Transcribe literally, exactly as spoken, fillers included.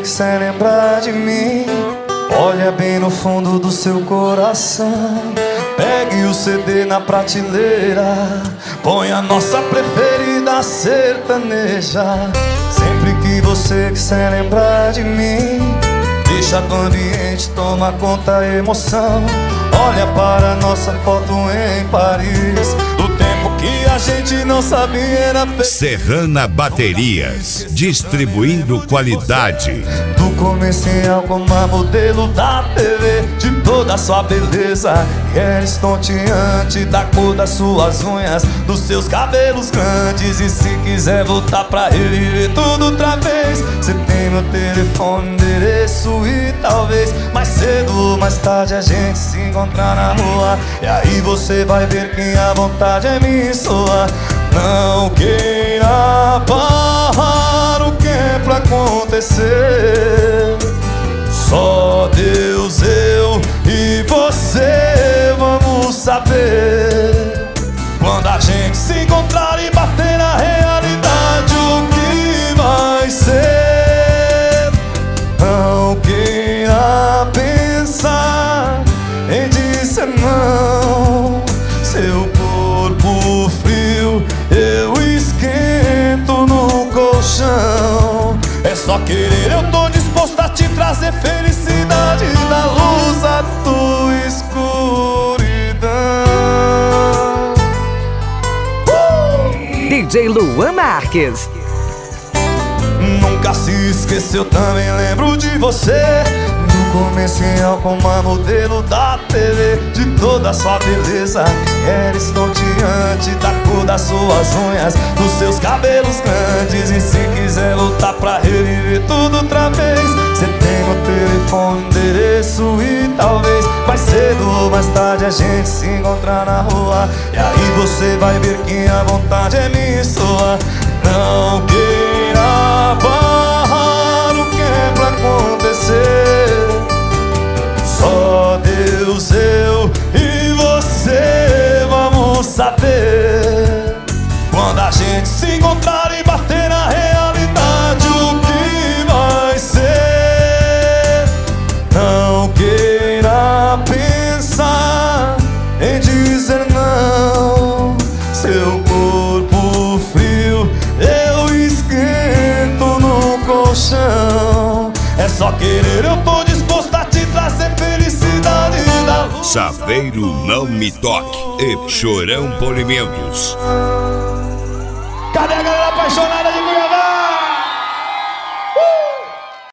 que cê lembrar de mim, olha bem no fundo do seu coração. Pegue o C D na prateleira, põe a nossa preferida sertaneja. Sempre que você quiser lembrar de mim, deixa do ambiente, toma conta a emoção. Olha para nossa foto em Paris, do tempo que a gente não sabia era feliz. Serrana Baterias, distribuindo qualidade. Do comercial como a modelo da T V, de toda a sua beleza, e era estonteante, da cor das suas unhas, dos seus cabelos grandes. E se quiser voltar pra reviver tudo outra vez, você tem meu telefone, endereço e talvez mais cedo ou mais tarde a gente se encontrar na rua. E aí você vai ver que a vontade é minha sua. Não queira parar o que é pra acontecer. Só Deus, eu e você vamos saber. Quando a gente se encontrar e bater na realidade, o que vai ser. Não queira pensar em dizer não. Seu corpo frio eu esquento no colchão. É só querer, eu tô disposto a te trazer felicidade da luz da tua escuridão. uh! D J Luan Marques. Nunca se esqueceu, também lembro de você. Do comercial como a modelo da T V, de toda a sua beleza, era estonteante, da cor das suas unhas, dos seus cabelos grandes. E se quiser lutar pra reviver tudo outra vez, você tem meu telefone, endereço e talvez mais cedo ou mais tarde a gente se encontrar na rua. E aí você vai ver que a vontade é minha e sua. Não queira barrar o que é pra acontecer. Só Deus, eu e você vamos saber. Quando a gente se encontrar e bater na realidade, o que vai ser. Não queira pensar em dizer não. Seu corpo frio eu esquento no colchão. É só querer, eu tô disposto a te trazer felicidade da luz. Saveiro Não Me Toque e Chorão Polimentos. Cadê a galera apaixonada de Cuiabá?